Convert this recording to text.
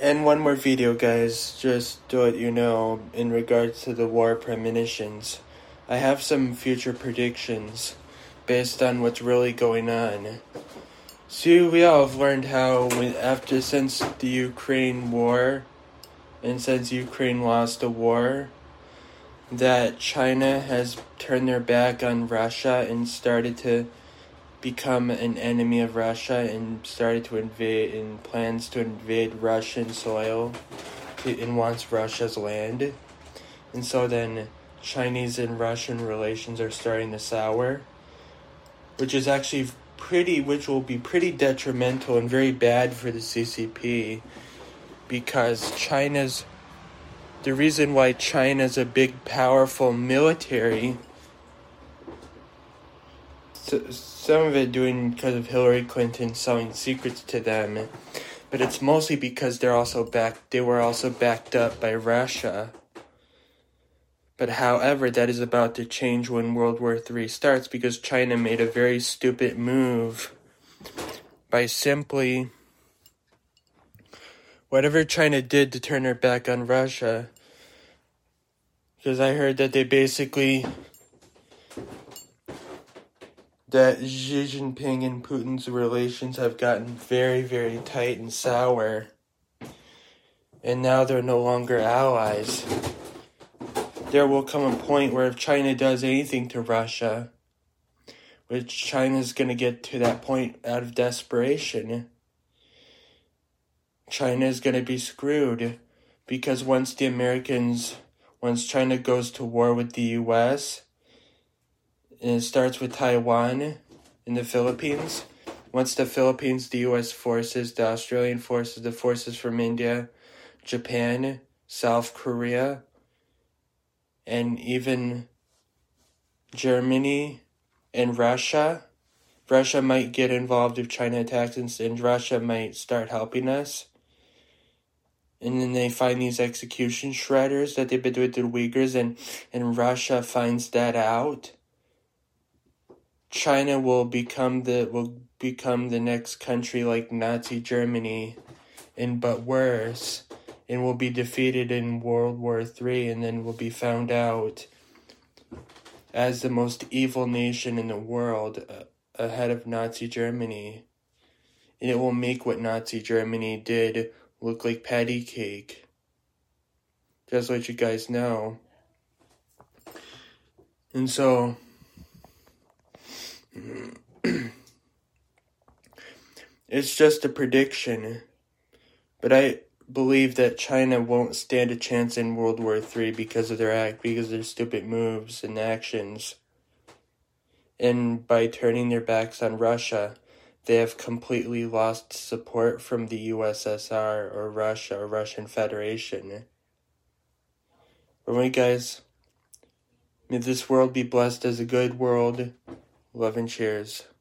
And one more video, guys, just to let you know, in regards to the war premonitions. I have some future predictions based on what's really going on. See, we all have learned how, since the Ukraine war, and since Ukraine lost the war, that China has turned their back on Russia and started to become an enemy of Russia and started to invade and plans to invade Russian soil and wants Russia's land. And so then Chinese and Russian relations are starting to sour, which will be pretty detrimental and very bad for the CCP, because the reason why China's a big, powerful military, some of it doing because of Hillary Clinton selling secrets to them, but it's mostly because they were also backed up by Russia. But however, that is about to change when World War III starts, because China made a very stupid move by simply, whatever China did to turn their back on Russia, because I heard that that Xi Jinping and Putin's relations have gotten very, very tight and sour, and now they're no longer allies. There will come a point where if China does anything to Russia, which China's going to get to that point out of desperation, China is going to be screwed, because once China goes to war with the U.S., and it starts with Taiwan and the Philippines, once the Philippines, the U.S. forces, the Australian forces, the forces from India, Japan, South Korea, and even Germany and Russia might get involved if China attacks, and Russia might start helping us. And then they find these execution shredders that they've been doing to the Uyghurs, and Russia finds that out. China will become the next country like Nazi Germany, but worse, and will be defeated in World War III, and then will be found out as the most evil nation in the world, ahead of Nazi Germany. And it will make what Nazi Germany did look like patty cake. Just to let you guys know. And so, it's just a prediction, but I believe that China won't stand a chance in World War III because of their stupid moves and actions. And by turning their backs on Russia, they have completely lost support from the USSR or Russia or Russian Federation. Alright, guys, may this world be blessed as a good world. Love and cheers.